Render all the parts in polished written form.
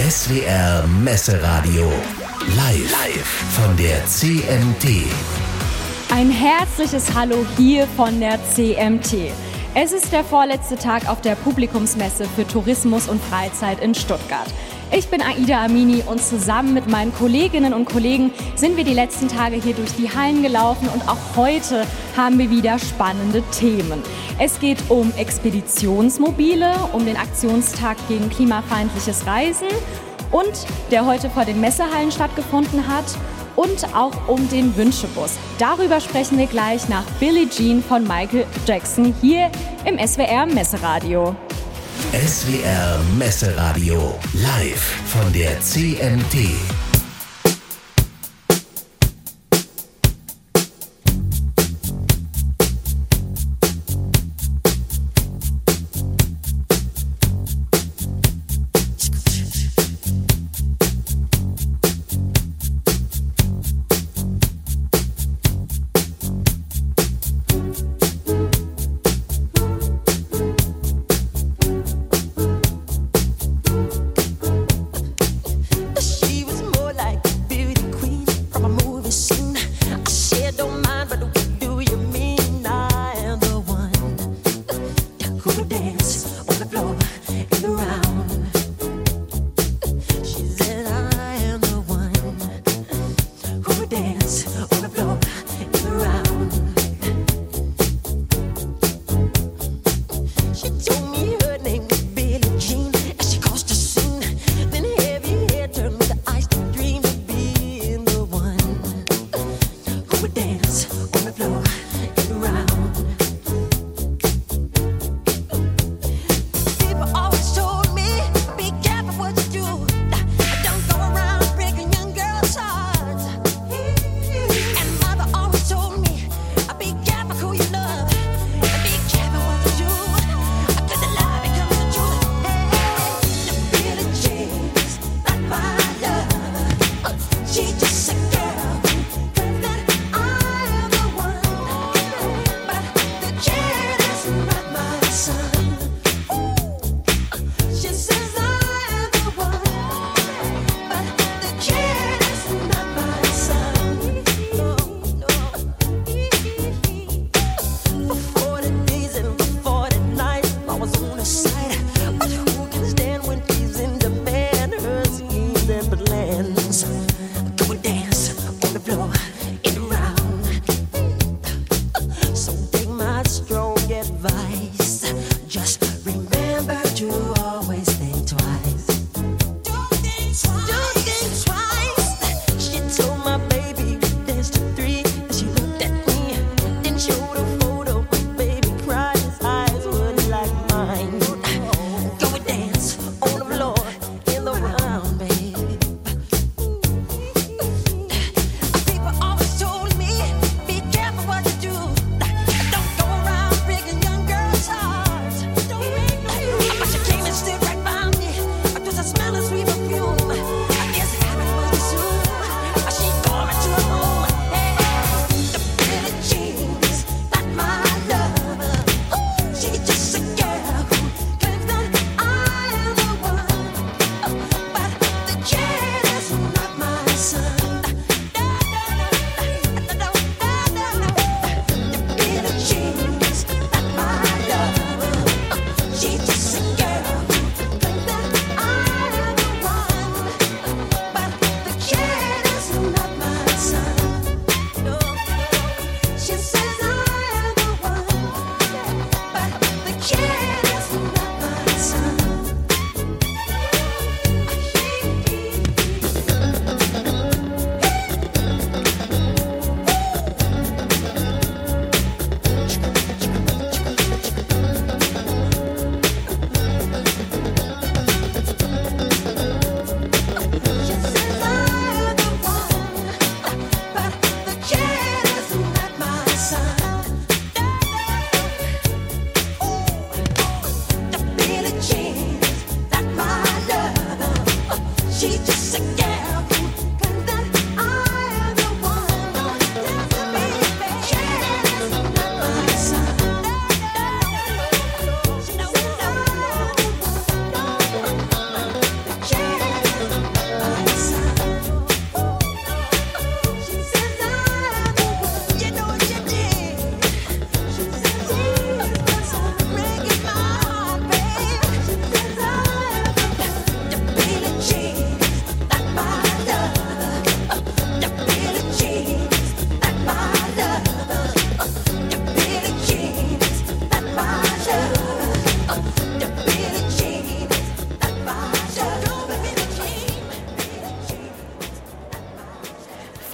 SWR Messeradio. Live von der CMT. Ein herzliches Hallo hier von der CMT. Es ist der vorletzte Tag auf der Publikumsmesse für Tourismus und Freizeit in Stuttgart. Ich bin Aida Amini und zusammen mit meinen Kolleginnen und Kollegen sind wir die letzten Tage hier durch die Hallen gelaufen und auch heute haben wir wieder spannende Themen. Es geht um Expeditionsmobile, um den Aktionstag gegen klimafeindliches Reisen und der heute vor den Messehallen stattgefunden hat und auch um den Wünschebus. Darüber sprechen wir gleich nach Billie Jean von Michael Jackson hier im SWR Messeradio. SWR Messeradio. Live von der CMT. She was more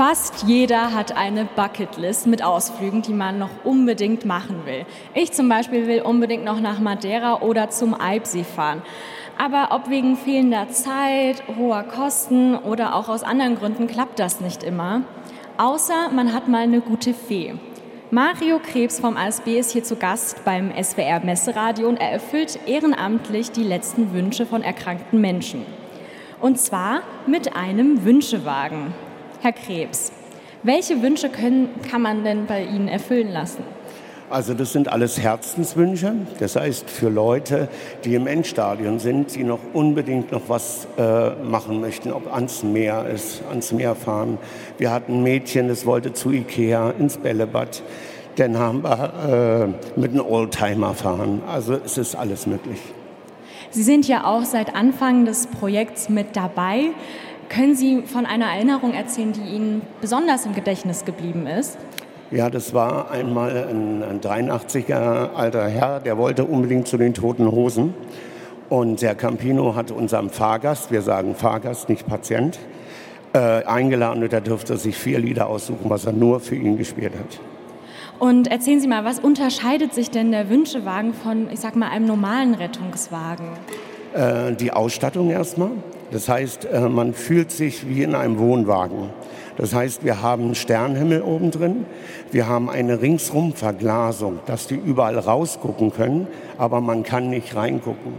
Fast jeder hat eine Bucketlist mit Ausflügen, die man noch unbedingt machen will. Ich zum Beispiel will unbedingt noch nach Madeira oder zum Eibsee fahren. Aber ob wegen fehlender Zeit, hoher Kosten oder auch aus anderen Gründen klappt das nicht immer. Außer man hat mal eine gute Fee. Mario Krebs vom ASB ist hier zu Gast beim SWR Messeradio und er erfüllt ehrenamtlich die letzten Wünsche von erkrankten Menschen. Und zwar mit einem Wünschewagen. Herr Krebs, welche Wünsche kann man denn bei Ihnen erfüllen lassen? Also das sind alles Herzenswünsche. Das heißt für Leute, die im Endstadium sind, die noch unbedingt noch was machen möchten, ob ans Meer ist, ans Meer fahren. Wir hatten ein Mädchen, das wollte zu Ikea ins Bällebad. Dann haben wir mit einem Oldtimer fahren. Also es ist alles möglich. Sie sind ja auch seit Anfang des Projekts mit dabei. Können Sie von einer Erinnerung erzählen, die Ihnen besonders im Gedächtnis geblieben ist? Ja, das war einmal ein 83er alter Herr, der wollte unbedingt zu den Toten Hosen. Und der Campino hat unserem Fahrgast, wir sagen Fahrgast, nicht Patient, eingeladen und er durfte sich 4 Lieder aussuchen, was er nur für ihn gespielt hat. Und erzählen Sie mal, was unterscheidet sich denn der Wünschewagen von, ich sag mal, einem normalen Rettungswagen? Die Ausstattung erstmal. Das heißt, man fühlt sich wie in einem Wohnwagen. Das heißt, wir haben einen Sternenhimmel oben drin, wir haben eine Ringsrum-Verglasung, dass die überall rausgucken können, aber man kann nicht reingucken.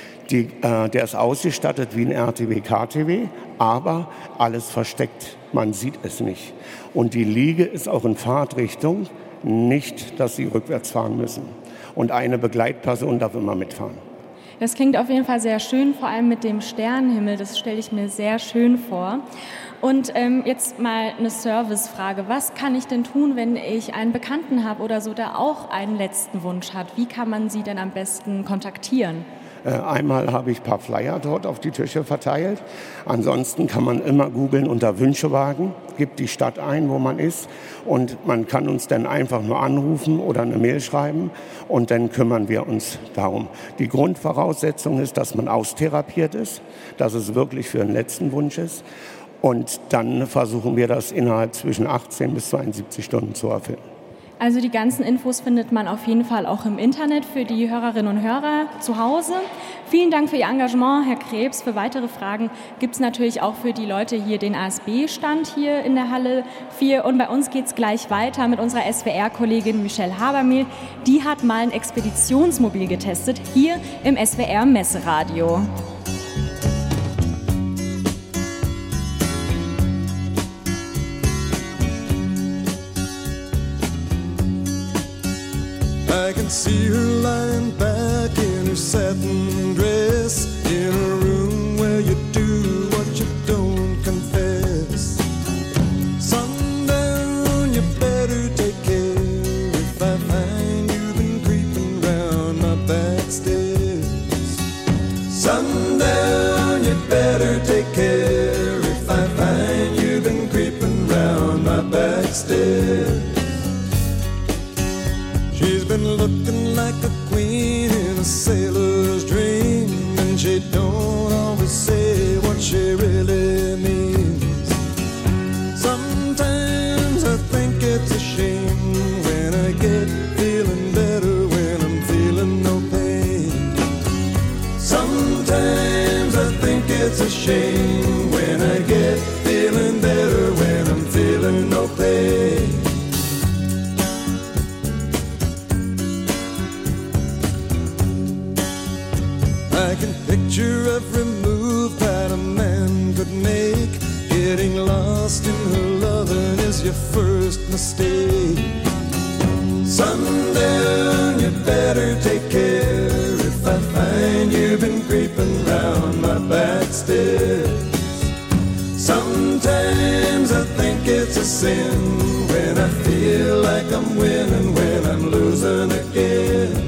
Der ist ausgestattet wie ein RTW-KTW, aber alles versteckt, man sieht es nicht. Und die Liege ist auch in Fahrtrichtung, nicht, dass sie rückwärts fahren müssen. Und eine Begleitperson darf immer mitfahren. Das klingt auf jeden Fall sehr schön, vor allem mit dem Sternenhimmel, das stelle ich mir sehr schön vor. Und jetzt mal eine Servicefrage. Was kann ich denn tun, wenn ich einen Bekannten habe oder so, der auch einen letzten Wunsch hat? Wie kann man Sie denn am besten kontaktieren? Einmal habe ich ein paar Flyer dort auf die Tische verteilt. Ansonsten kann man immer googeln unter Wünschewagen, gibt die Stadt ein, wo man ist. Und man kann uns dann einfach nur anrufen oder eine Mail schreiben und dann kümmern wir uns darum. Die Grundvoraussetzung ist, dass man austherapiert ist, dass es wirklich für den letzten Wunsch ist. Und dann versuchen wir das innerhalb zwischen 18 bis 72 Stunden zu erfüllen. Also die ganzen Infos findet man auf jeden Fall auch im Internet für die Hörerinnen und Hörer zu Hause. Vielen Dank für Ihr Engagement, Herr Krebs. Für weitere Fragen gibt es natürlich auch für die Leute hier den ASB-Stand hier in der Halle 4. Und bei uns geht es gleich weiter mit unserer SWR-Kollegin Michelle Habermehl. Die hat mal ein Expeditionsmobil getestet, hier im SWR-Messeradio. I can see her lying back in her satin dress, in a room where you do what you don't confess. Sundown, you better take care if I find you've been creeping round my back stairs. Sundown, you better take care if I find you've been creeping round my back stairs. She's been looking like a queen in a sailor's dream, and she don't always say what she really means. Sometimes I think it's a shame when I get feeling better when I'm feeling no pain. Sometimes I think it's a shame when I get feeling better when I'm feeling no pain. I can picture every move that a man could make. Getting lost in her loving is your first mistake. Sundown, you better take care if I find you've been creeping round my back stairs. Sometimes I think it's a sin when I feel like I'm winning, when I'm losing again.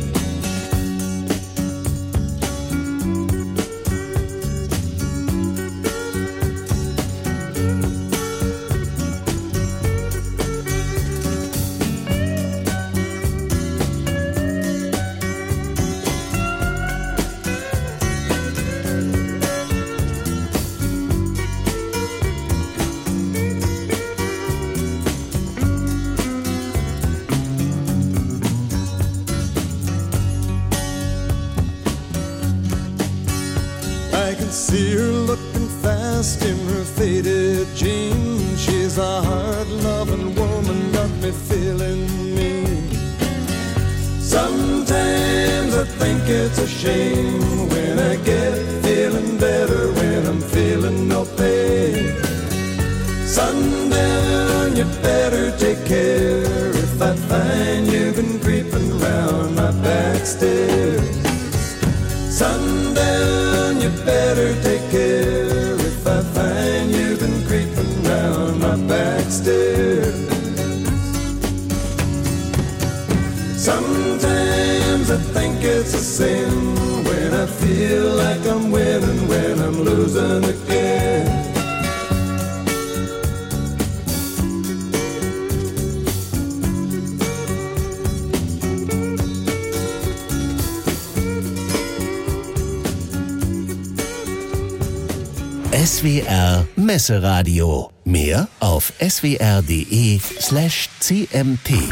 see her looking fast in her faded jeans. She's a hard-loving woman, got me feeling mean. Sometimes I think it's a shame when I get feeling better, when I'm feeling no pain. Sundown, you better take care if I find you've been creeping around my back stairs. Sundown, you better take care if I find you've been creeping around my back stairs. Sometimes I think it's a sin when I feel like I'm winning, when I'm losing again. SWR Messeradio. Mehr auf swr.de/cmt.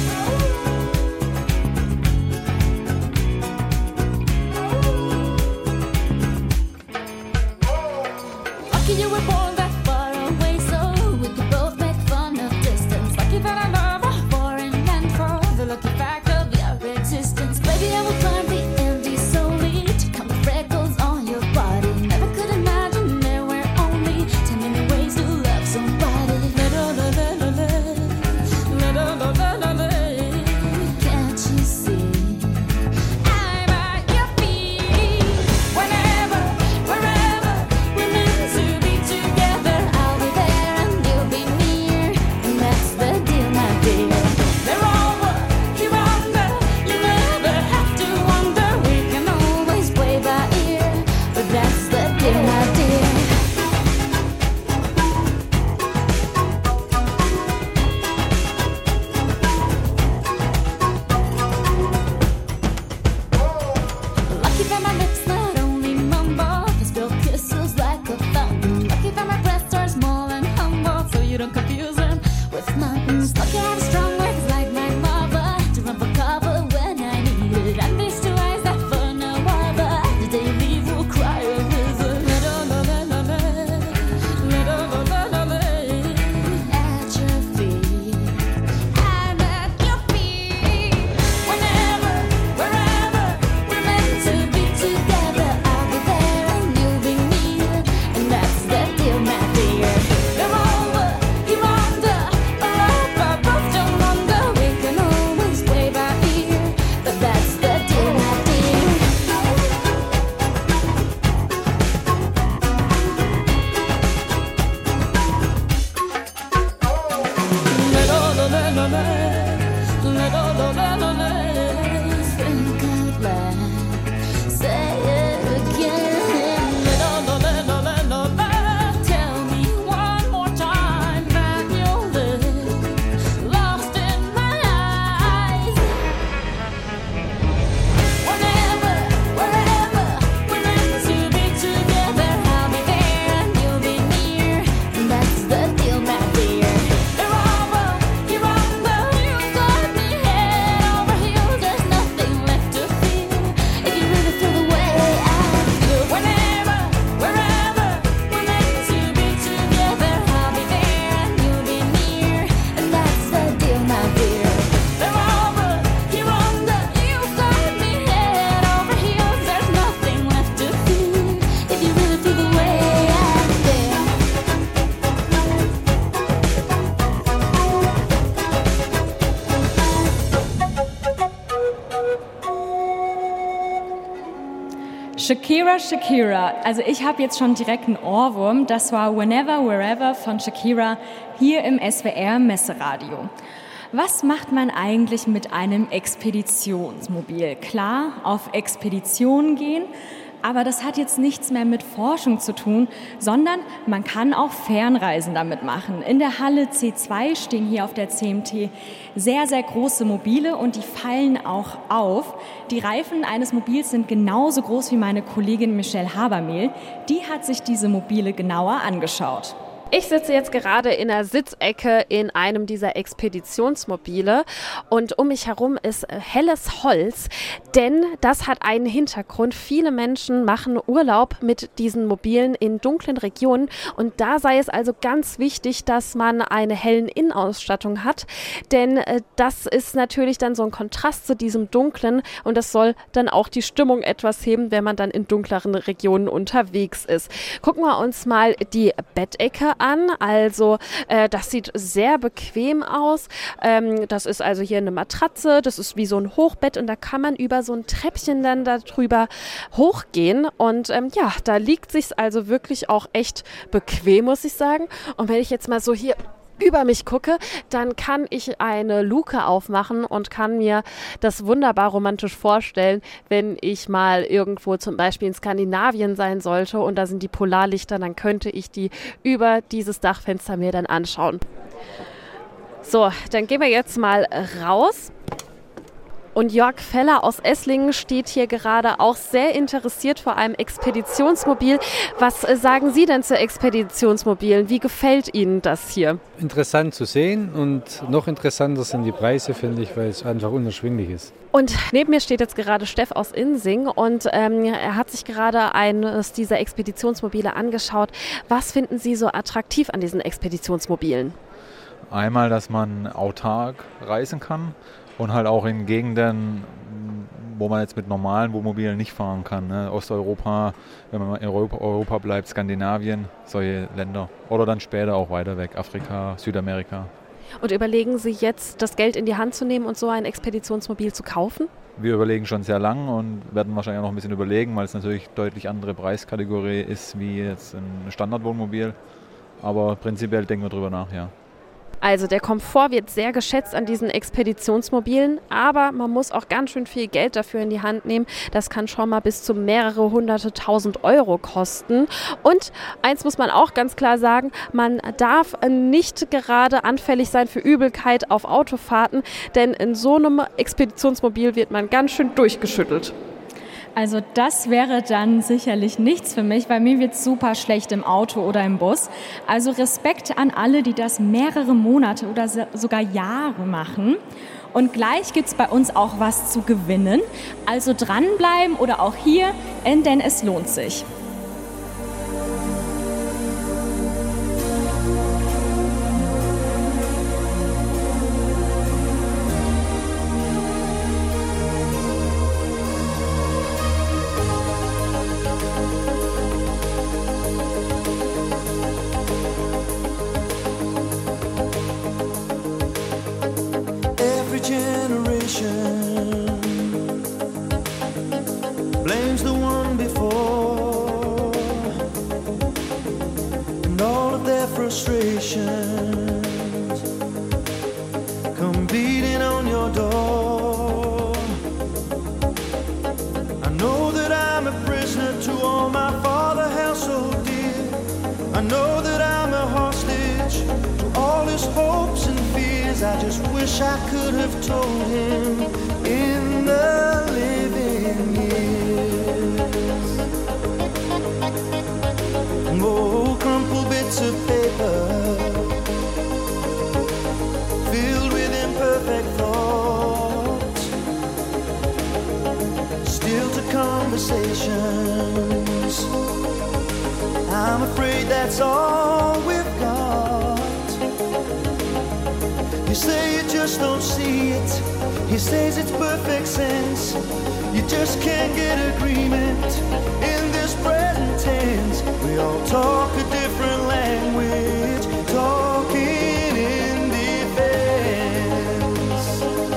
Shakira, Shakira. Also ich habe jetzt schon direkt einen Ohrwurm. Das war Whenever, Wherever von Shakira hier im SWR Messeradio. Was macht man eigentlich mit einem Expeditionsmobil? Klar, auf Expeditionen gehen, aber das hat jetzt nichts mehr mit Forschung zu tun, sondern man kann auch Fernreisen damit machen. In der Halle C2 stehen hier auf der CMT sehr, sehr große Mobile und die fallen auch auf. Die Reifen eines Mobils sind genauso groß wie meine Kollegin Michelle Habermehl. Die hat sich diese Mobile genauer angeschaut. Ich sitze jetzt gerade in der Sitzecke in einem dieser Expeditionsmobile und um mich herum ist helles Holz, denn das hat einen Hintergrund. Viele Menschen machen Urlaub mit diesen Mobilen in dunklen Regionen und da sei es also ganz wichtig, dass man eine hellen Innenausstattung hat, denn das ist natürlich dann so ein Kontrast zu diesem dunklen und das soll dann auch die Stimmung etwas heben, wenn man dann in dunkleren Regionen unterwegs ist. Gucken wir uns mal die Bettecke an. Also das sieht sehr bequem aus. Das ist also hier eine Matratze, das ist wie so ein Hochbett und da kann man über so ein Treppchen dann darüber hochgehen und ja, da liegt sich's also wirklich auch echt bequem, muss ich sagen. Und wenn ich jetzt mal so hier über mich gucke, dann kann ich eine Luke aufmachen und kann mir das wunderbar romantisch vorstellen, wenn ich mal irgendwo zum Beispiel in Skandinavien sein sollte und da sind die Polarlichter, dann könnte ich die über dieses Dachfenster mir dann anschauen. So, dann gehen wir jetzt mal raus. Und Jörg Feller aus Esslingen steht hier gerade auch sehr interessiert vor einem Expeditionsmobil. Was sagen Sie denn zu Expeditionsmobilen? Wie gefällt Ihnen das hier? Interessant zu sehen und noch interessanter sind die Preise, finde ich, weil es einfach unerschwinglich ist. Und neben mir steht jetzt gerade Steff aus Insing und er hat sich gerade eines dieser Expeditionsmobile angeschaut. Was finden Sie so attraktiv an diesen Expeditionsmobilen? Einmal, dass man autark reisen kann. Und halt auch in Gegenden, wo man jetzt mit normalen Wohnmobilen nicht fahren kann. Ne? Osteuropa, wenn man in Europa bleibt, Skandinavien, solche Länder. Oder dann später auch weiter weg, Afrika, Südamerika. Und überlegen Sie jetzt, das Geld in die Hand zu nehmen und so ein Expeditionsmobil zu kaufen? Wir überlegen schon sehr lang und werden wahrscheinlich auch noch ein bisschen überlegen, weil es natürlich deutlich andere Preiskategorie ist wie jetzt ein Standardwohnmobil. Aber prinzipiell denken wir drüber nach, ja. Also der Komfort wird sehr geschätzt an diesen Expeditionsmobilen, aber man muss auch ganz schön viel Geld dafür in die Hand nehmen. Das kann schon mal bis zu mehrere hunderte tausend Euro kosten. Und eins muss man auch ganz klar sagen, man darf nicht gerade anfällig sein für Übelkeit auf Autofahrten, denn in so einem Expeditionsmobil wird man ganz schön durchgeschüttelt. Also das wäre dann sicherlich nichts für mich, weil mir wird super schlecht im Auto oder im Bus. Also Respekt an alle, die das mehrere Monate oder sogar Jahre machen. Und gleich gibt es bei uns auch was zu gewinnen. Also dranbleiben oder auch hier, denn es lohnt sich. Blames the one before, and all of their frustrations come beating on your door. I know that I'm a prisoner to all my father held so dear. I know that I'm a hostage to all his hopes and fears. I just wish I could have told him in the living years. Oh, crumpled bits of paper filled with imperfect thoughts, still to conversations. I'm afraid that's all we've got. You say you just don't see it. He says it's perfect sense. You just can't get agreement in this present tense. We all talk a different language, talking in defense.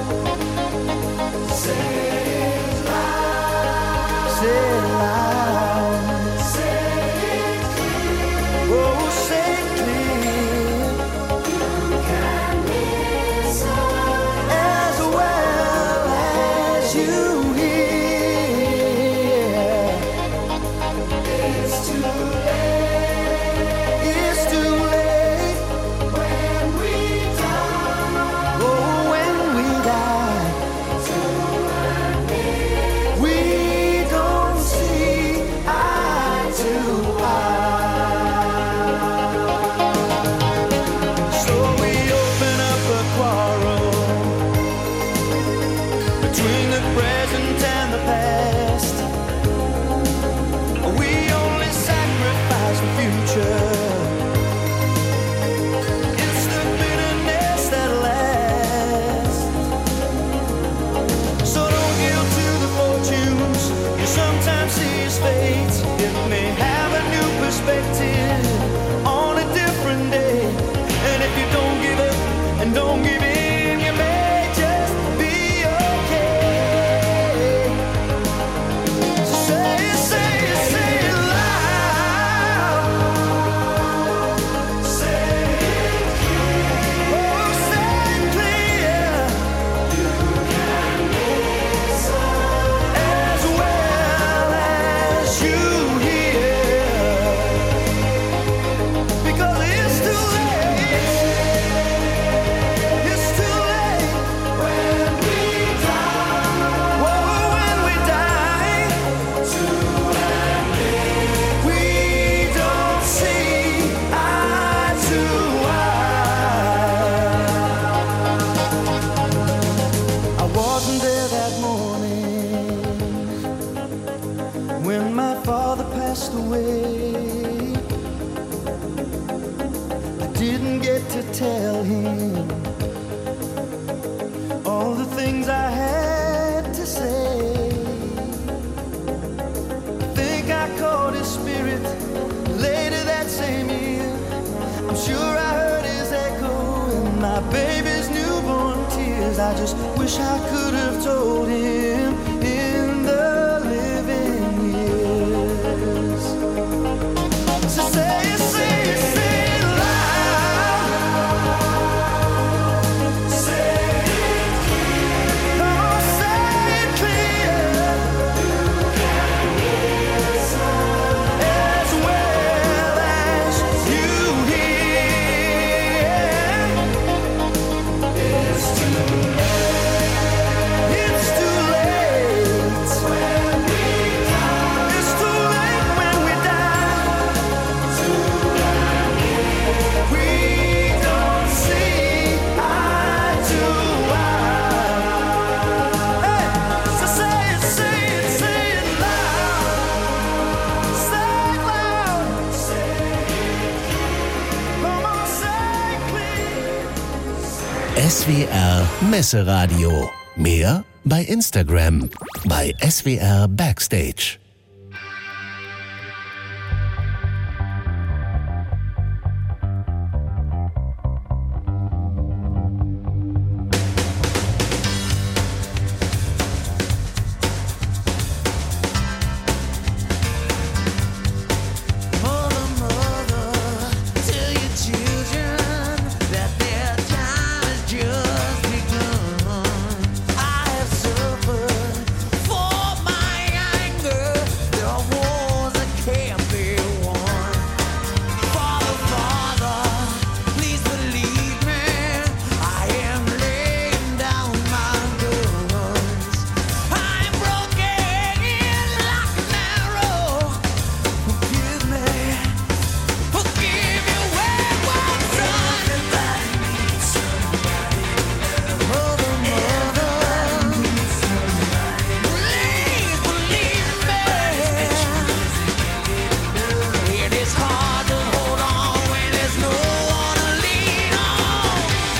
Say it loud. Say it loud. Say it clear. Oh, say it clear. You can listen as well as you hear. It's too late. It's too late when we die. Oh, when we die. We don't see eye to eye. tell him all the things I had to say. I think I caught his spirit later that same year. I'm sure I heard his echo in my baby's newborn tears. I just wish I could have told him in the living years. So say it loud. Say it clear. Come on, say it clear. You can hear as well as you hear. It's too late. It's too late when we die. It's too late when we die. We don't see eye to eye. Hey, so say it loud. Say it loud. Come on, say it clear. SWR Messeradio. Mehr bei Instagram bei SWR Backstage. Mother, tell your children that their time has just begun. I have suffered for my anger. There are wars that can't be won. Father, please believe me. I am laying down my guns. I'm broken like an arrow. Forgive me. Forgive you where I'm done. Mother, please believe me. It is hard to hold on when there's no one to lean on.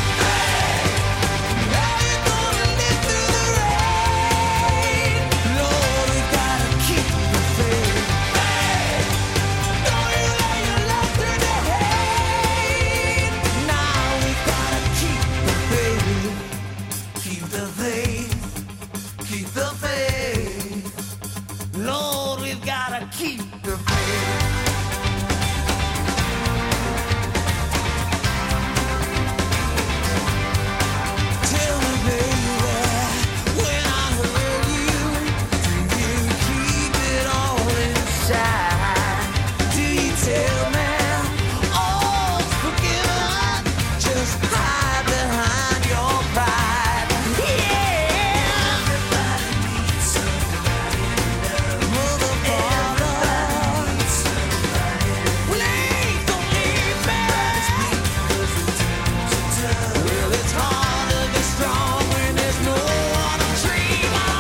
How you gonna live through the rain? Lord, we gotta keep the faith. Don't you lay your love through the hate. Now we gotta keep the faith. Keep the faith. Keep the faith. Lord, we've gotta keep the faith. Tell me, baby, when I hurt you, do you keep it all inside? Do you tell me all's forgiven? Just hide behind your pride. Yeah. Everybody needs somebody to love. Mother, please don't leave me. Well, it's hard to be strong when there's no one to dream on.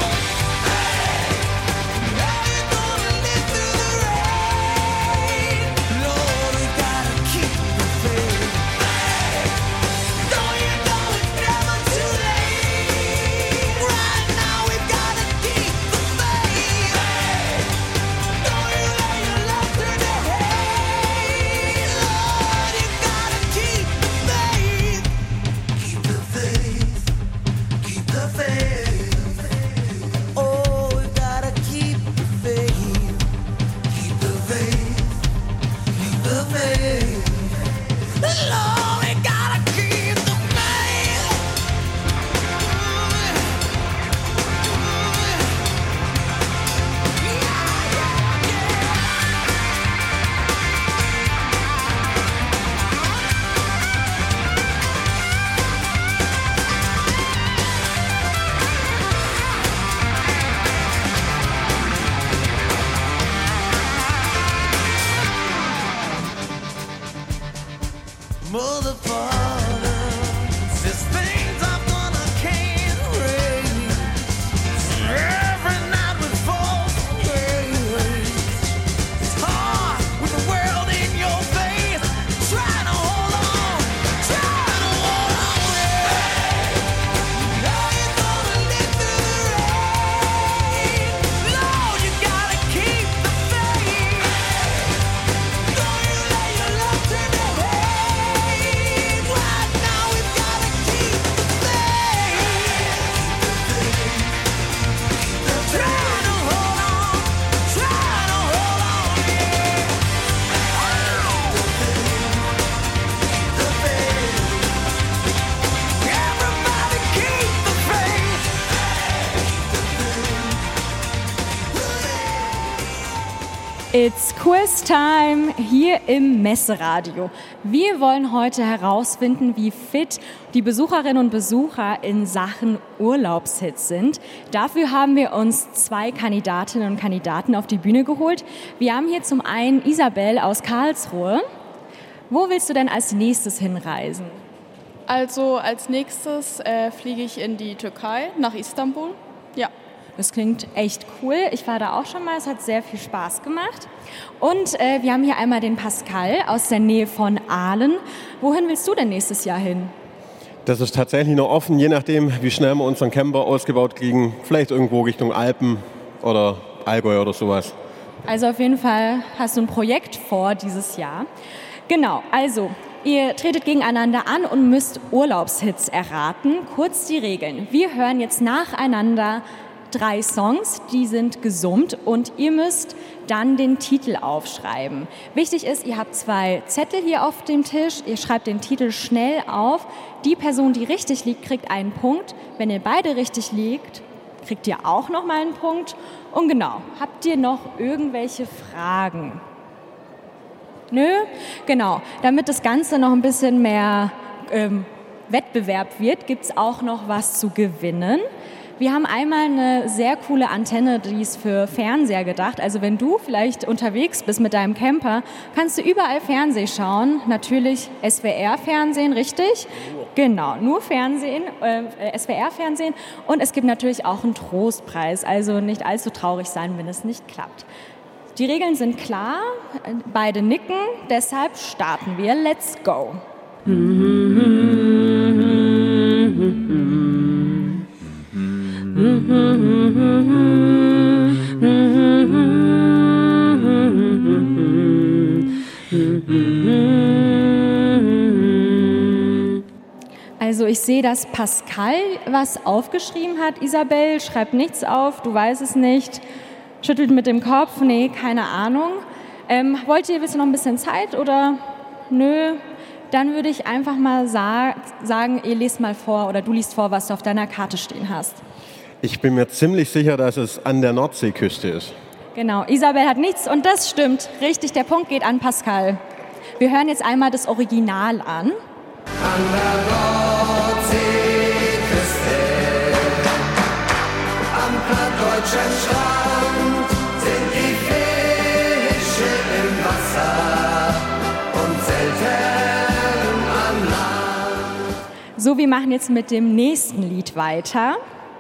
How you gonna live through the rain? Lord, we gotta keep the faith. Don't you know it's never too late? Right now we've gotta keep the faith. Don't you lay your love through the hate. Lord, you gotta keep the faith. Keep the faith. Keep the faith. Oh, we gotta keep the faith. Keep the faith. Keep the faith. Lord, we gotta keep the faith. Mother, there's things I'm gonna can't erase. Every night we fall from grace. It's hard with the world in your face, trying to hold on, trying It's Quiz Time hier im Messeradio. Wir wollen heute herausfinden, wie fit die Besucherinnen und Besucher in Sachen Urlaubshits sind. Dafür haben wir uns 2 Kandidatinnen und Kandidaten auf die Bühne geholt. Wir haben hier zum einen Isabel aus Karlsruhe. Wo willst du denn als nächstes hinreisen? Also als nächstes fliege ich in die Türkei, nach Istanbul. Ja. Das klingt echt cool. Ich war da auch schon mal. Es hat sehr viel Spaß gemacht. Und wir haben hier einmal den Pascal aus der Nähe von Aalen. Wohin willst du denn nächstes Jahr hin? Das ist tatsächlich noch offen, je nachdem, wie schnell wir unseren Camper ausgebaut kriegen. Vielleicht irgendwo Richtung Alpen oder Allgäu oder sowas. Also auf jeden Fall hast du ein Projekt vor dieses Jahr. Genau, also ihr tretet gegeneinander an und müsst Urlaubshits erraten. Kurz die Regeln. Wir hören jetzt nacheinander 3 Songs, die sind gesummt und ihr müsst dann den Titel aufschreiben. Wichtig ist, ihr habt 2 Zettel hier auf dem Tisch, ihr schreibt den Titel schnell auf. Die Person, die richtig liegt, kriegt einen Punkt. Wenn ihr beide richtig liegt, kriegt ihr auch noch mal einen Punkt. Und genau, habt ihr noch irgendwelche Fragen? Nö? Genau, damit das Ganze noch ein bisschen mehr Wettbewerb wird, gibt es auch noch was zu gewinnen. Wir haben einmal eine sehr coole Antenne, die ist für Fernseher gedacht. Also wenn du vielleicht unterwegs bist mit deinem Camper, kannst du überall Fernsehen schauen. Natürlich SWR-Fernsehen, richtig? Genau, nur Fernsehen, SWR-Fernsehen. Und es gibt natürlich auch einen Trostpreis. Also nicht allzu traurig sein, wenn es nicht klappt. Die Regeln sind klar, beide nicken, deshalb starten wir. Let's go! Also ich sehe, dass Pascal was aufgeschrieben hat. Isabel schreibt nichts auf, du weißt es nicht. Schüttelt mit dem Kopf, nee, keine Ahnung. Willst du noch ein bisschen Zeit oder nö? Dann würde ich einfach mal sagen, ihr lest mal vor oder du liest vor, was du auf deiner Karte stehen hast. Ich bin mir ziemlich sicher, dass es an der Nordseeküste ist. Genau, Isabel hat nichts und das stimmt. Richtig, der Punkt geht an Pascal. Wir hören jetzt einmal das Original an. An der Nordseeküste, am plattdeutschen Strand sind die Fische im Wasser und selten an Land. So, wir machen jetzt mit dem nächsten Lied weiter.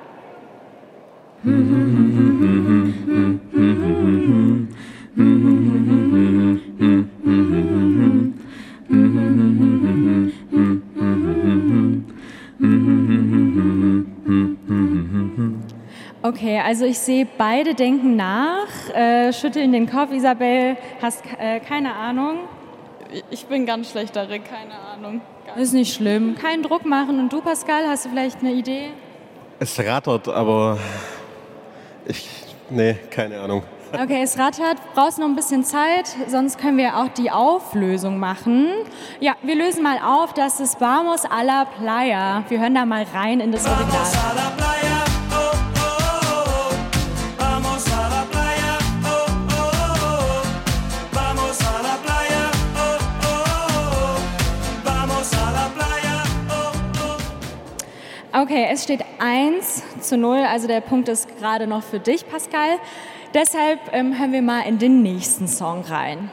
Okay, also ich sehe, beide denken nach, schütteln den Kopf. Isabel, hast keine Ahnung? Ich bin ganz schlecht darin, keine Ahnung. Ist nicht schlimm. Keinen Druck machen. Und du, Pascal, hast du vielleicht eine Idee? Es rattert, aber nee, keine Ahnung. Okay, es rattert. Brauchst noch ein bisschen Zeit, sonst können wir auch die Auflösung machen. Ja, wir lösen mal auf. Das ist Vamos a la Playa. Wir hören da mal rein in das Original. Vamos a la playa, oh, oh, oh. Vamos a la playa, oh, oh, oh. Vamos a la playa, oh, oh, oh. Vamos a la playa, oh, oh. Okay, es steht 1:0, also der Punkt ist gerade noch für dich, Pascal. Deshalb hören wir mal in den nächsten Song rein.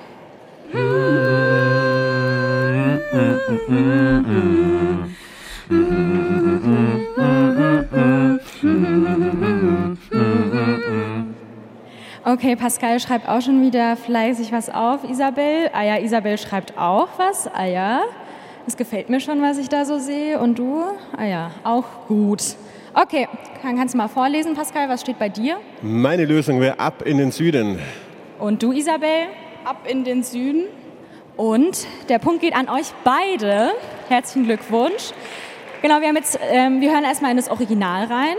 Okay, Pascal schreibt auch schon wieder fleißig was auf. Isabel? Ah ja, Isabel schreibt auch was. Ah ja, das gefällt mir schon, was ich da so sehe. Und du? Ah ja, auch gut. Okay, kannst du mal vorlesen, Pascal, was steht bei dir? Meine Lösung wäre ab in den Süden. Und du, Isabel? Ab in den Süden. Und der Punkt geht an euch beide. Herzlichen Glückwunsch. Genau, wir hören erstmal in das Original rein.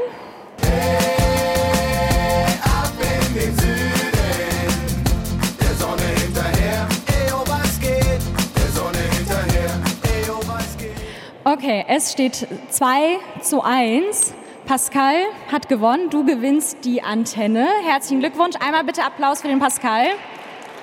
Ab in den Süden, der Sonne hinterher, oh was geht, der Sonne hinterher, oh was geht. Okay, es steht 2:1. Pascal hat gewonnen, du gewinnst die Antenne. Herzlichen Glückwunsch. Einmal bitte Applaus für den Pascal.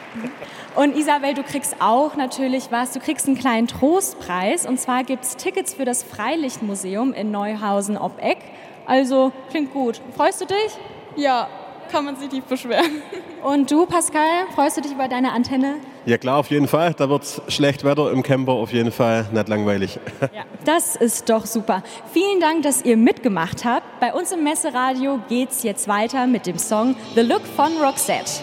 Und Isabel, du kriegst auch natürlich was. Du kriegst einen kleinen Trostpreis. Und zwar gibt es Tickets für das Freilichtmuseum in Neuhausen ob Eck. Also klingt gut. Freust du dich? Ja, kann man sich nicht beschweren. Und du, Pascal, freust du dich über deine Antenne? Ja klar, auf jeden Fall. Da wird schlecht Wetter im Camper, auf jeden Fall nicht langweilig. Ja, das ist doch super. Vielen Dank, dass ihr mitgemacht habt. Bei uns im Messeradio geht's jetzt weiter mit dem Song The Look von Roxette.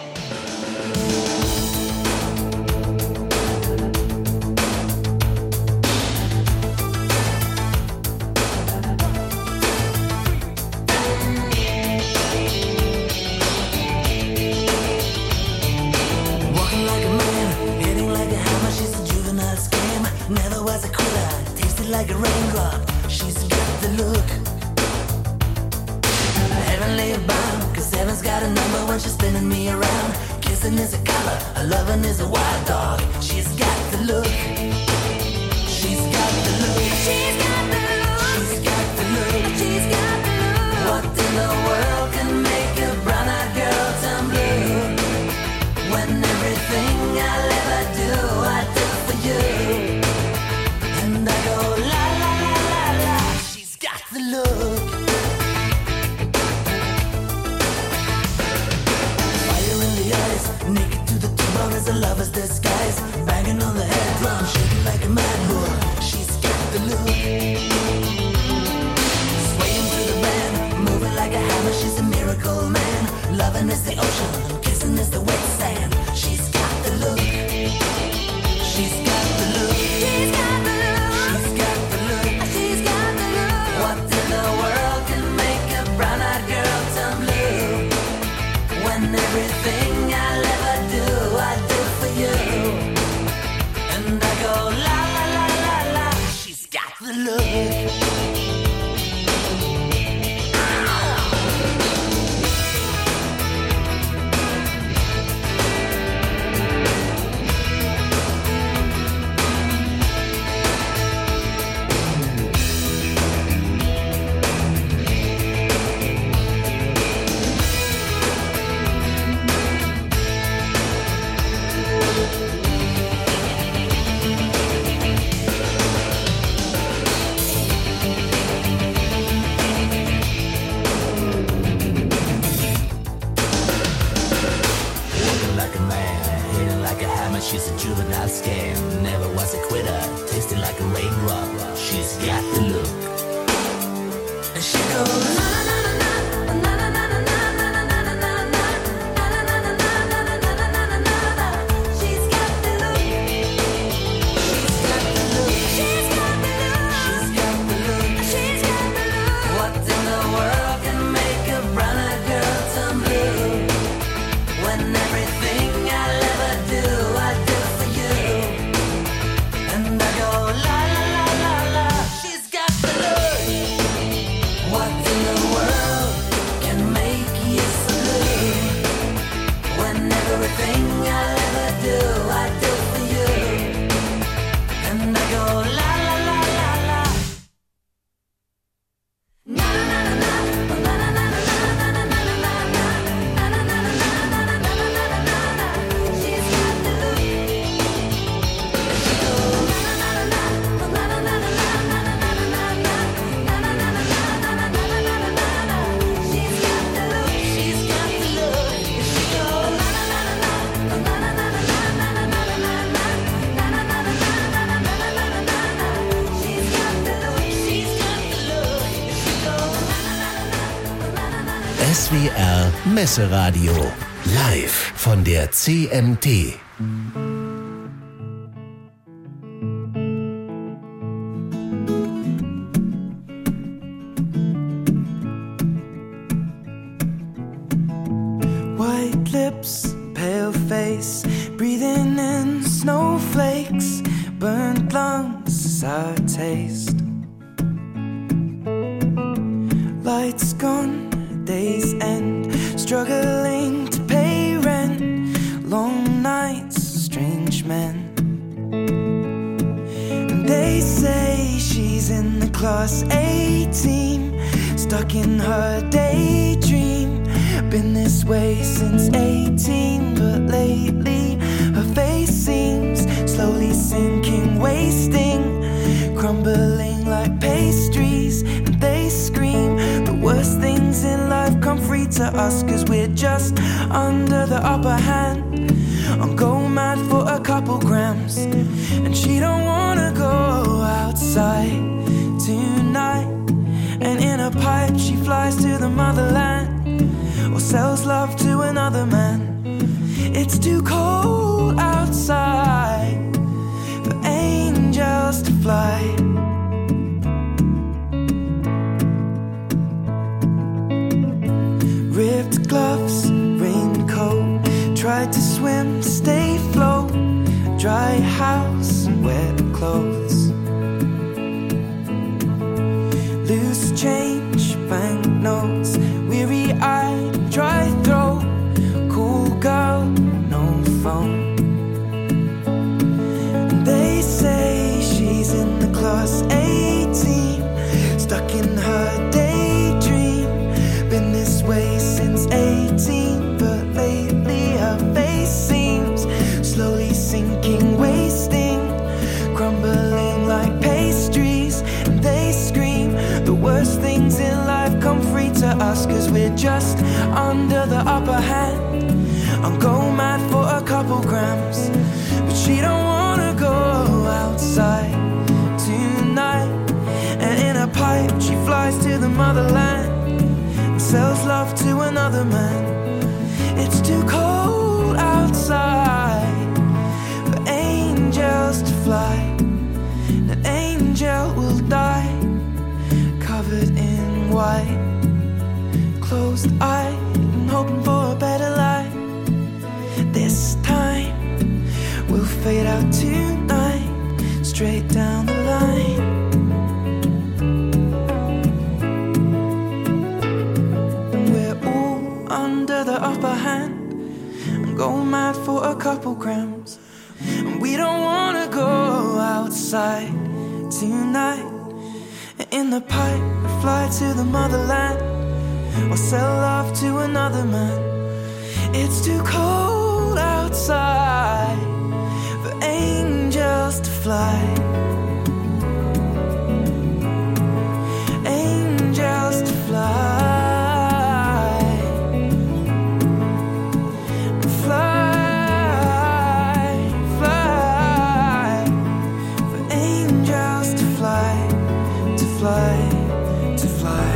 Walking like a man, hitting like a hammer. She's a juvenile scam. Never was a quitter, tasted like a raindrop. She's got the look. Heavenly bound, cause heaven's got a number when she's spinning me around. Kissing is a color, a loving is a wild dog. She's got the look. She's got the look. She's got the look. She's got the look. She's got the look. What in the world can make a brown-eyed girl turn blue? When everything I'll ever do, I do for you. And I go la la la la la. She's got the look. Fire in the eyes, naked to the bone as a lover's disguise. Banging on the head drum, shaking like a mad bull. She's got the look. Swaying through the band, moving like a hammer. She's a miracle man. Loving is the ocean, kissing is the wet sand. She's got the look. She's got the look. She's got the look. She's got the look. She's got the look. What in the world can make a brown-eyed girl turn blue? When everything I'll ever do, I do for you. And I go la la la la la. She's got the look. Like a man, hitting like a hammer. She's a juvenile scam. Never was a quitter, tasted like a raindrop. She's got the look. And she goes na na na na na na na na na na na na na. She's got the look. She's got the look. She's got the look. She's got the look. She's got the look. What in the world can make a brown-eyed girl turn blue? When everything I'll ever do, I do for you. And I go la la la la la. She's got the look. What in the world can make you so blue? When everything I'll ever do, I do for you. And I go la la la la la. Na na na na na na na na na na na na na. She's got the look. She goes na na na na na na na na na na. She's got the look. She's got the look. She goes na na na na na na na na na na na. She's got the look. She's got the look. She goes na na na na na. SWR Messeradio. Live von der CMT. White lips, pale face, breathing in snowflakes, burnt lungs, sour taste. Lights gone, days end, struggling to pay rent, long nights, strange men. And they say she's in the class A team, stuck in her daydream. Been this way since 18, but lately the upper hand. I'll go mad for a couple grams. And she don't wanna go outside tonight. And in a pipe she flies to the motherland, or sells love to another man. It's too cold outside for angels to fly. Ripped gloves, raincoat, tried to swim, stay afloat. Dry house and wet clothes. Loose change, banknotes, weary-eyed, dry throat. Cool girl, no phone. They say she's in the class 18, stuck in her daydream. Been this way since 18, but lately her face seems slowly sinking, wasting, crumbling like pastries. And they scream the worst things in life come free to us, 'cause we're just under the upper hand. I'll go mad for a couple grams, but she don't wanna go outside tonight. And in a pipe she flies to the motherland and sells love to another man. It's too cold outside for angels to fly. An angel will die covered in white, closed eyed and hoping for a better life. This time we'll fade out tonight, straight down the line. And we're all under the upper hand and go mad for a couple grams. And we don't wanna go outside tonight. In the pipe we fly to the motherland, or sell love to another man. It's too cold outside for angels to fly. Angels to fly. Fly, fly. For angels to fly, to fly, to fly.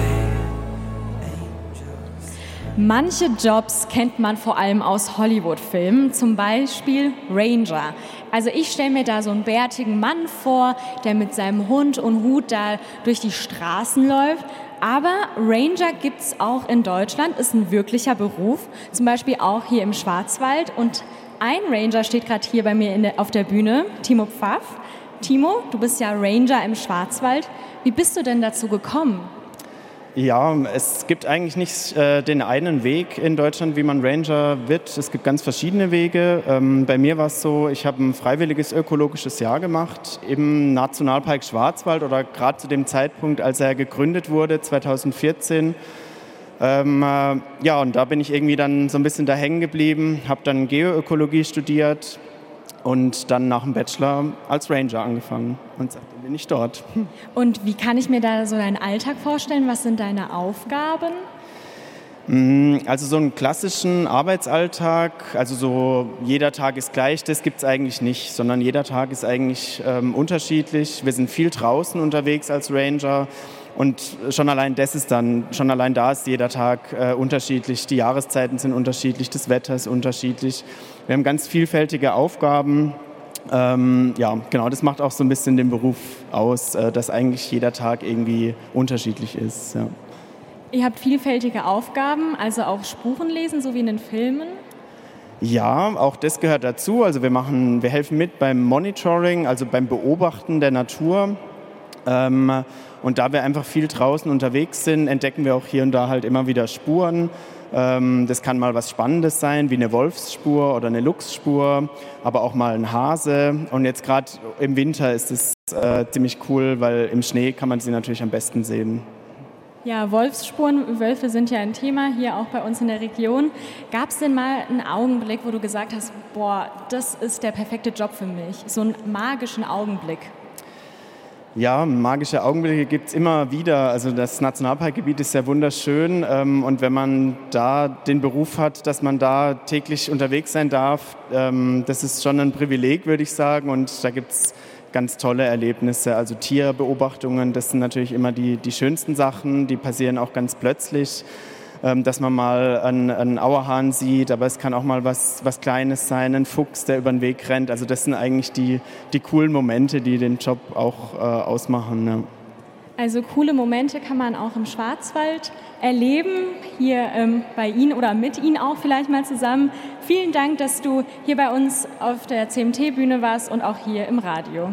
Manche Jobs kennt man vor allem aus Hollywood-Filmen, zum Beispiel Ranger. Also ich stelle mir da so einen bärtigen Mann vor, der mit seinem Hund und Hut da durch die Straßen läuft. Aber Ranger gibt's auch in Deutschland, ist ein wirklicher Beruf, zum Beispiel auch hier im Schwarzwald. Und ein Ranger steht gerade hier bei mir auf der Bühne, Timo Pfaff. Timo, du bist ja Ranger im Schwarzwald. Wie bist du denn dazu gekommen? Ja, es gibt eigentlich nicht den einen Weg in Deutschland, wie man Ranger wird. Es gibt ganz verschiedene Wege. Bei mir war es so, ich habe ein freiwilliges ökologisches Jahr gemacht im Nationalpark Schwarzwald, oder gerade zu dem Zeitpunkt, als er gegründet wurde, 2014. Ja, und da bin ich irgendwie dann so ein bisschen da hängen geblieben, habe dann Geoökologie studiert und dann nach dem Bachelor als Ranger angefangen, und seitdem bin ich dort. Und wie kann ich mir da so deinen Alltag vorstellen? Was sind deine Aufgaben? Also so einen klassischen Arbeitsalltag, also so jeder Tag ist gleich, das gibt es eigentlich nicht, sondern jeder Tag ist eigentlich unterschiedlich. Wir sind viel draußen unterwegs als Ranger. Und schon allein da ist jeder Tag unterschiedlich. Die Jahreszeiten sind unterschiedlich, das Wetter ist unterschiedlich. Wir haben ganz vielfältige Aufgaben. Ja, genau, das macht auch so ein bisschen den Beruf aus, dass eigentlich jeder Tag irgendwie unterschiedlich ist. Ja. Ihr habt vielfältige Aufgaben, also auch Spuren lesen, so wie in den Filmen? Ja, auch das gehört dazu. Also wir helfen mit beim Monitoring, also beim Beobachten der Natur. Und da wir einfach viel draußen unterwegs sind, entdecken wir auch hier und da halt immer wieder Spuren. Das kann mal was Spannendes sein, wie eine Wolfsspur oder eine Luchsspur, aber auch mal ein Hase. Und jetzt gerade im Winter ist es ziemlich cool, weil im Schnee kann man sie natürlich am besten sehen. Ja, Wolfsspuren, Wölfe sind ja ein Thema hier auch bei uns in der Region. Gab es denn mal einen Augenblick, wo du gesagt hast, boah, das ist der perfekte Job für mich, so einen magischen Augenblick? Ja, magische Augenblicke gibt es immer wieder. Also das Nationalparkgebiet ist ja wunderschön und wenn man da den Beruf hat, dass man da täglich unterwegs sein darf, das ist schon ein Privileg, würde ich sagen. Und da gibt es ganz tolle Erlebnisse. Also Tierbeobachtungen, das sind natürlich immer die schönsten Sachen, die passieren auch ganz plötzlich. Dass man mal einen Auerhahn sieht, aber es kann auch mal was Kleines sein, ein Fuchs, der über den Weg rennt. Also das sind eigentlich die coolen Momente, die den Job auch ausmachen. Ja. Also coole Momente kann man auch im Schwarzwald erleben, hier bei Ihnen oder mit Ihnen auch vielleicht mal zusammen. Vielen Dank, dass du hier bei uns auf der CMT-Bühne warst und auch hier im Radio.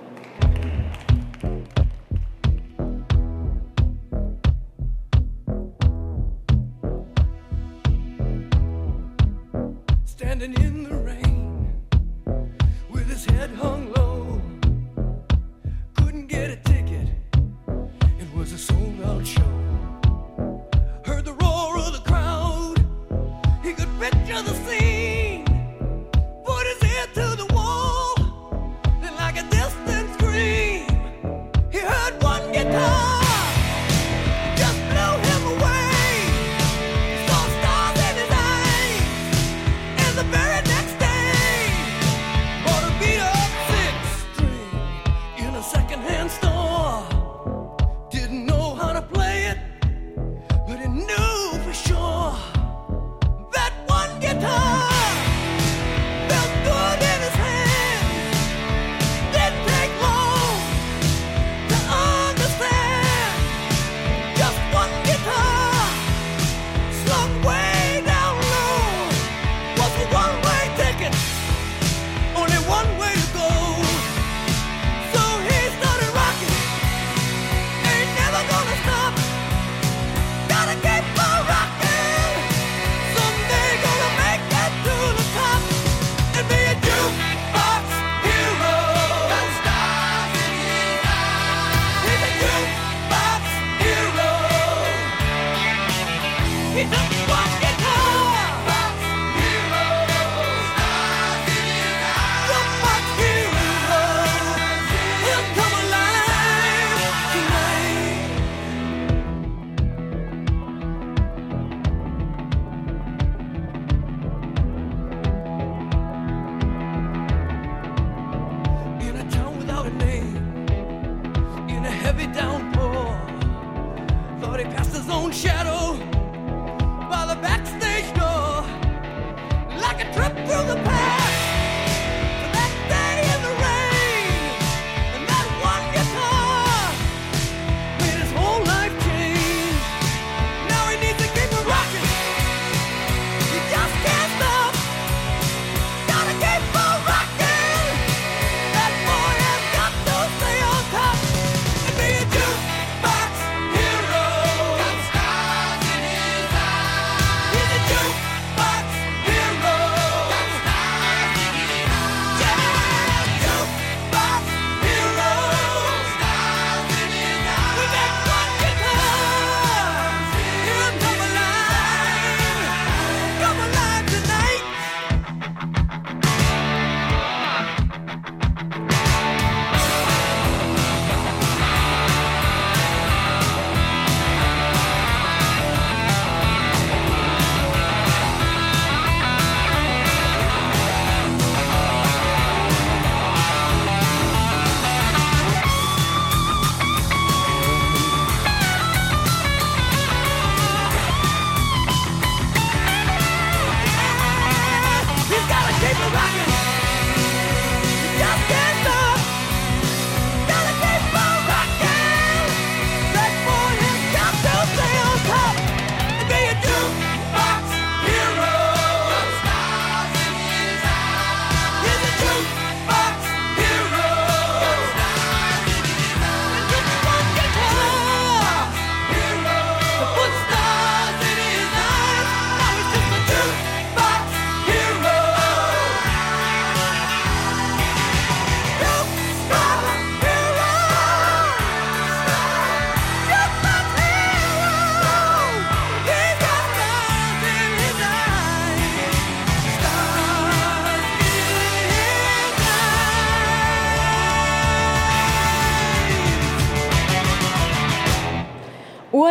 Standing in the rain with his head hung low, couldn't get a ticket, it was a sold-out show. Heard the roar of the crowd, he could picture the scene, put his ear to the wall, and like a disc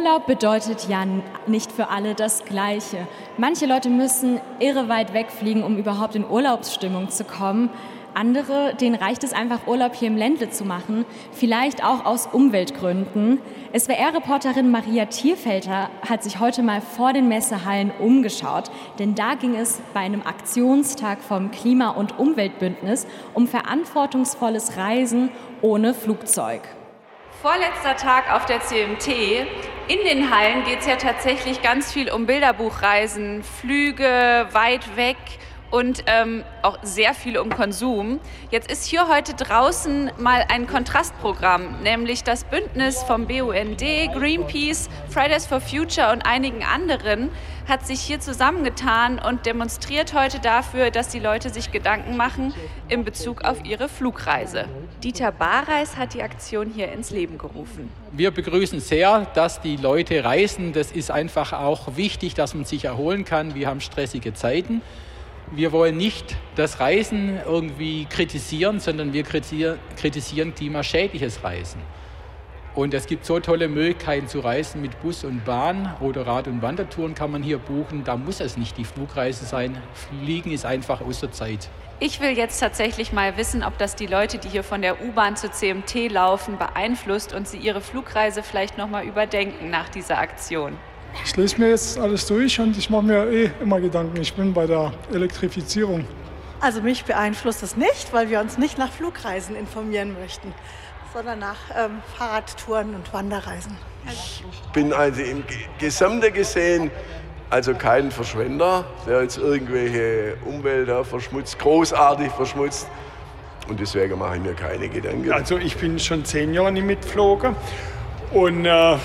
Urlaub bedeutet ja nicht für alle das Gleiche. Manche Leute müssen irre weit wegfliegen, um überhaupt in Urlaubsstimmung zu kommen. Andere, denen reicht es einfach, Urlaub hier im Ländle zu machen, vielleicht auch aus Umweltgründen. SWR-Reporterin Maria Thierfelter hat sich heute mal vor den Messehallen umgeschaut, denn da ging es bei einem Aktionstag vom Klima- und Umweltbündnis um verantwortungsvolles Reisen ohne Flugzeug. Vorletzter Tag auf der CMT. In den Hallen geht es ja tatsächlich ganz viel um Bilderbuchreisen, Flüge weit weg und auch sehr viel um Konsum. Jetzt ist hier heute draußen mal ein Kontrastprogramm, nämlich das Bündnis vom BUND, Greenpeace, Fridays for Future und einigen anderen hat sich hier zusammengetan und demonstriert heute dafür, dass die Leute sich Gedanken machen in Bezug auf ihre Flugreise. Dieter Bareis hat die Aktion hier ins Leben gerufen. Wir begrüßen sehr, dass die Leute reisen. Das ist einfach auch wichtig, dass man sich erholen kann. Wir haben stressige Zeiten. Wir wollen nicht das Reisen irgendwie kritisieren, sondern wir kritisieren klimaschädliches Reisen. Und es gibt so tolle Möglichkeiten zu reisen mit Bus und Bahn oder Rad- und Wandertouren kann man hier buchen. Da muss es nicht die Flugreise sein. Fliegen ist einfach aus der Zeit. Ich will jetzt tatsächlich mal wissen, ob das die Leute, die hier von der U-Bahn zur CMT laufen, beeinflusst und sie ihre Flugreise vielleicht noch mal überdenken nach dieser Aktion. Ich lese mir jetzt alles durch und ich mache mir immer Gedanken. Ich bin bei der Elektrifizierung. Also mich beeinflusst es nicht, weil wir uns nicht nach Flugreisen informieren möchten, sondern nach Fahrradtouren und Wanderreisen. Ich bin also im Gesamte gesehen also kein Verschwender, der jetzt irgendwelche Umwelt verschmutzt, großartig verschmutzt. Und deswegen mache ich mir keine Gedanken. Also ich bin schon 10 Jahre nicht mitgeflogen. Und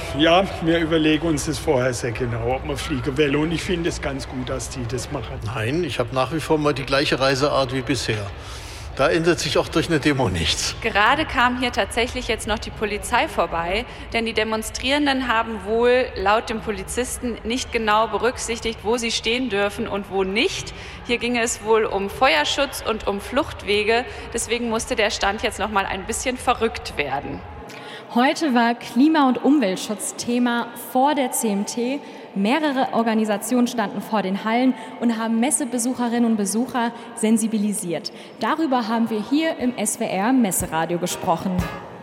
wir überlegen uns das vorher sehr genau, ob man fliegen will. Und ich finde es ganz gut, dass die das machen. Nein, ich habe nach wie vor mal die gleiche Reiseart wie bisher. Da ändert sich auch durch eine Demo nichts. Gerade kam hier tatsächlich jetzt noch die Polizei vorbei, denn die Demonstrierenden haben wohl laut dem Polizisten nicht genau berücksichtigt, wo sie stehen dürfen und wo nicht. Hier ging es wohl um Feuerschutz und um Fluchtwege. Deswegen musste der Stand jetzt noch mal ein bisschen verrückt werden. Heute war Klima- und Umweltschutz Thema vor der CMT. Mehrere Organisationen standen vor den Hallen und haben Messebesucherinnen und Besucher sensibilisiert. Darüber haben wir hier im SWR Messeradio gesprochen.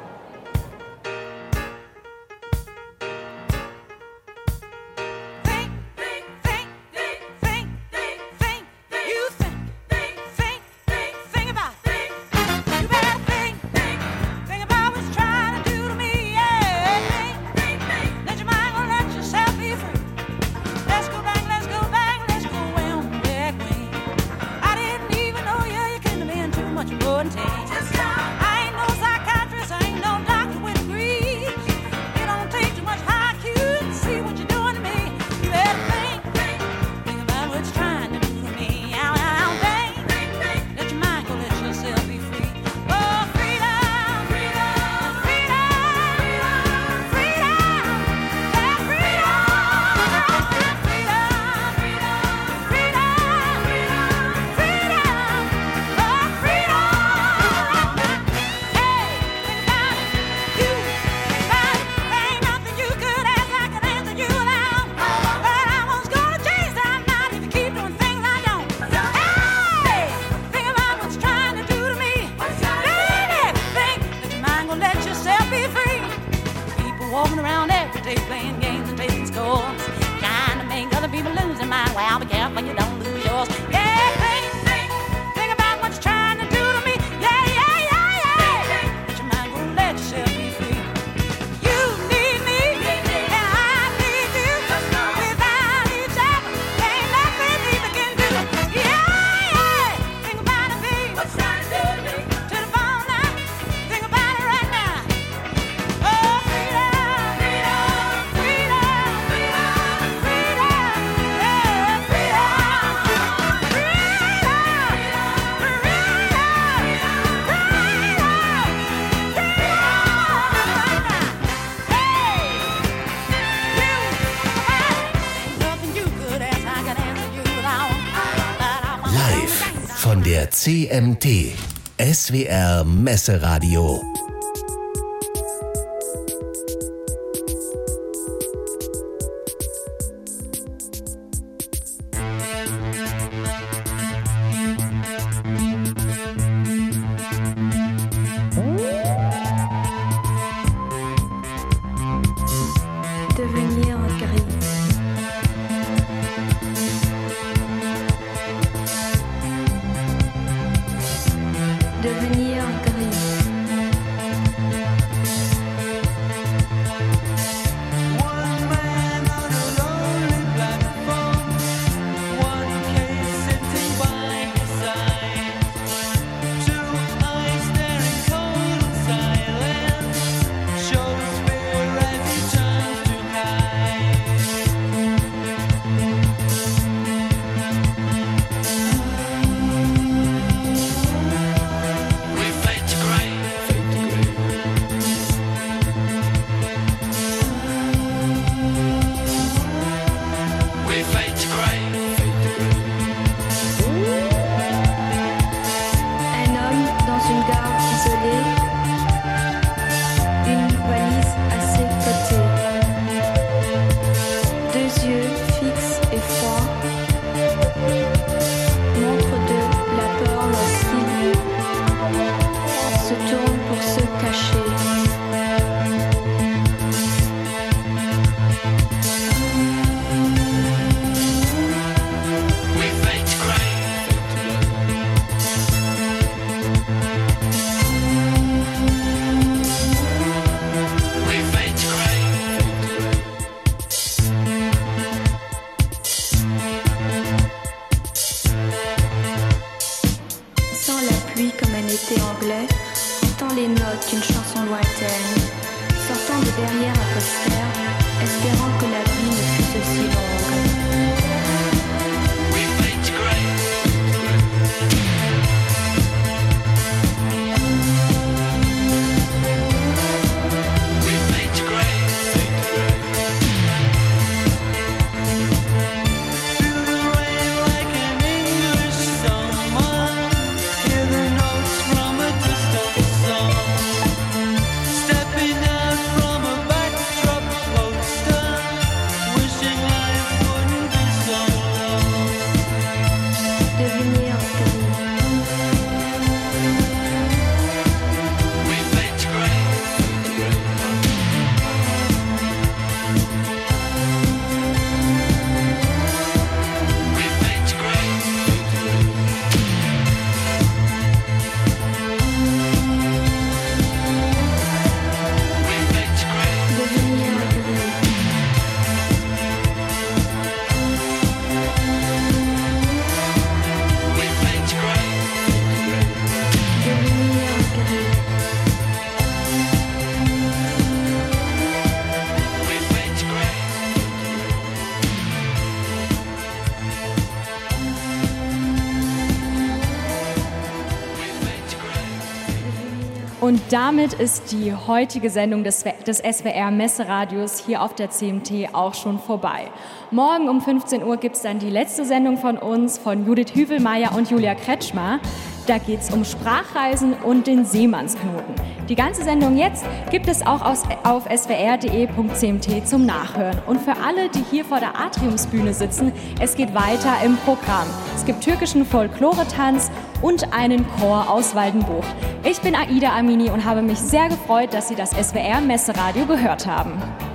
Von der CMT, SWR Messeradio. devenir gris. Und damit ist die heutige Sendung des SWR Messeradios hier auf der CMT auch schon vorbei. Morgen um 15 Uhr gibt es dann die letzte Sendung von uns, von Judith Hüvelmeier und Julia Kretschmer. Da geht es um Sprachreisen und den Seemannsknoten. Die ganze Sendung jetzt gibt es auch auf swr.de.cmt zum Nachhören. Und für alle, die hier vor der Atriumsbühne sitzen, es geht weiter im Programm. Es gibt türkischen Folklore-Tanz und einen Chor aus Waldenbucht. Ich bin Aida Amini und habe mich sehr gefreut, dass Sie das SWR Messeradio gehört haben.